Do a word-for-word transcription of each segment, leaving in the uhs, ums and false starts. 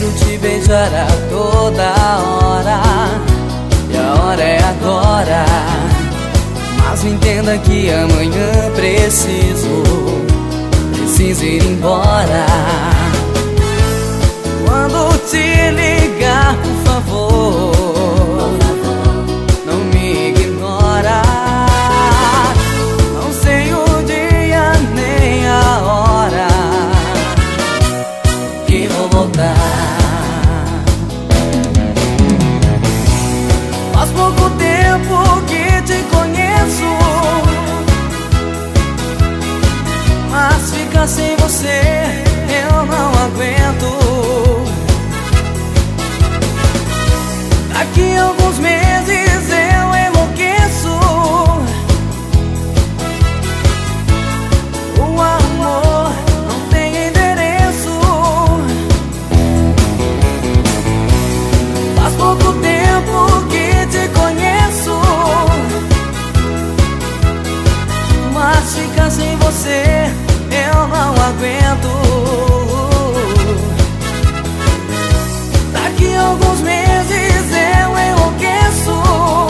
Quero te beijar a toda hora, e a hora é agora. Mas entenda que amanhã preciso, preciso ir embora. Quando te ligar, por favor, não me ignora. Não sei o dia nem a hora que vou voltar. Faz pouco tempo que te conheço, mas ficar sem você eu não aguento. Daqui a alguns meses eu enlouqueço. O amor não tem endereço. Faz pouco tempo que te conheço, mas ficar sem você eu não aguento. Daqui a alguns meses eu enlouqueço.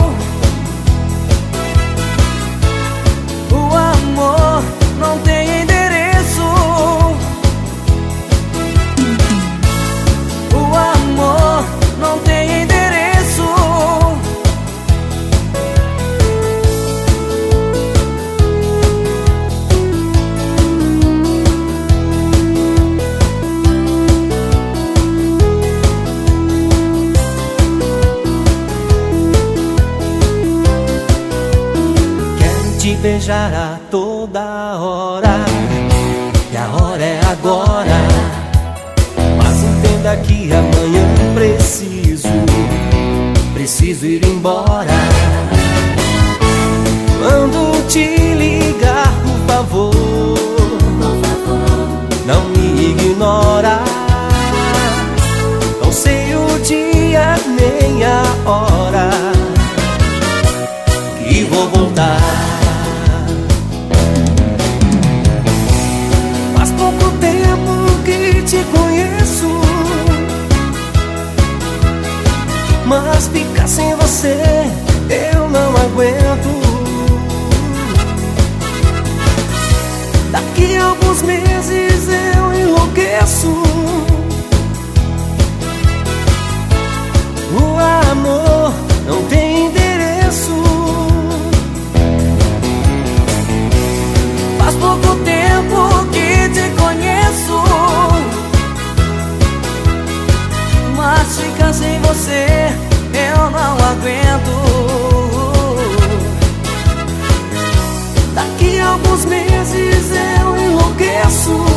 O amor não tem endereço. O amor não tem endereço. Te beijar a toda hora, e a hora é agora. Mas entenda que amanhã preciso, preciso ir embora. Quando te ligar, por favor, não me ignora. Não sei o dia nem a hora que vou voltar. Te conheço, mas ficar sem você eu não aguento. Daqui a alguns meses eu enlouqueço. O amor não tem endereço. Faz pouco tempo que te conheço, mas ficar sem você eu não aguento. Daqui a alguns meses eu enlouqueço.